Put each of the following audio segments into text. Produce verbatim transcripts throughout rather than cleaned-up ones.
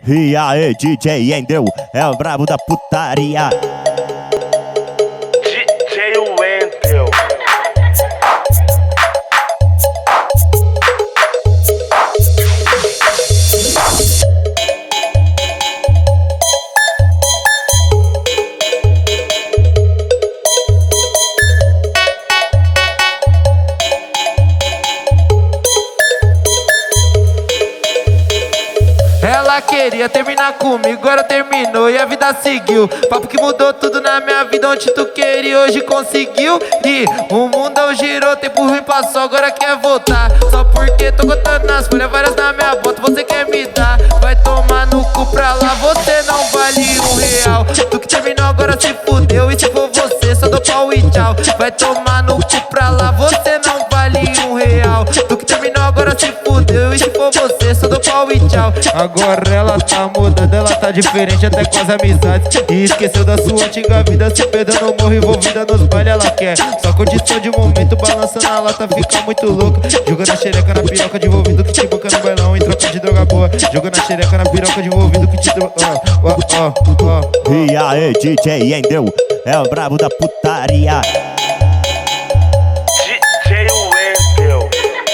E aí, D J Endel, é o brabo da putaria. D J Wendel. Ela queria terminar comigo, agora terminou e a vida seguiu. Papo que mudou tudo na minha vida, onde tu queria hoje conseguiu. E o mundo girou, tempo ruim passou, agora quer voltar. Só porque tô contando nas folhas, várias na minha bota, você quer me dar. Vai tomar no cu pra lá, você não vale um real. Tu que terminou agora se fudeu, e se for você só dou pau e tchau. Vai tomar no cu pra lá, você não vale um real. Tu que terminou agora se fudeu, e se for você só dou pau e tchau. Agora ela tá mudando, ela tá diferente até com as amizades. E esqueceu da sua antiga vida, se perdendo no morro, envolvida nos bailes ela quer. Só condição de momento, balançando a lata, fica muito louca. Jogando a xereca na piroca, de envolvido que te banca no bailão em troca de droga boa. Jogando a xereca na piroca, de envolvido que te... Ó, ó, ó. E aí, D J Endel, é o brabo da putaria. D J Wendel.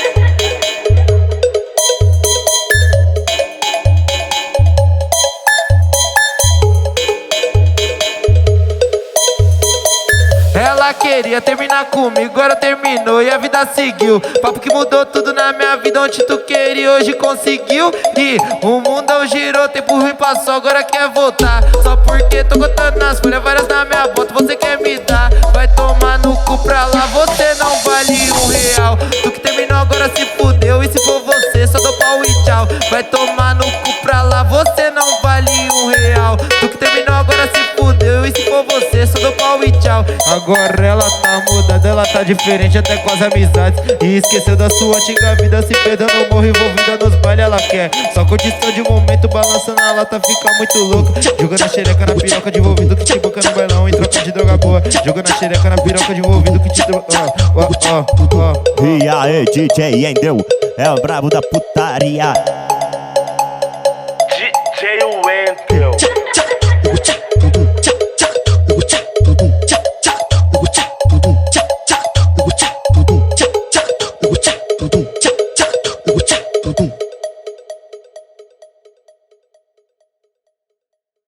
Ela queria terminar comigo, agora terminou e a vida seguiu. Papo que mudou tudo na minha vida, onde tu queria hoje conseguiu. E o mundo girou, tempo ruim passou, agora quer voltar. Só porque tô contando nas folhas, várias na minha bota, você quer me dar. Vai tomar no cu pra lá, você não vale um real. Tu que terminou agora se fudeu, e se for você só dou pau e tchau. Vai tomar no cu pra lá, você não vale um real. Tu que terminou agora se fudeu, e se for você só dou pau e tchau. Agora ela tá mudando, ela tá diferente até com as amizades. E esqueceu da sua antiga vida, se perdendo no morro, envolvida nos bailes ela quer. Só condição de momento, balançando a lata, fica muito louca. Jogando a xereca na piroca, de envolvido que te banca no bailão em troca de droga boa. Jogando a xereca na piroca, de envolvido que te... Ó, ó, ó, ó. E aí, D J Endel, é o brabo da putaria.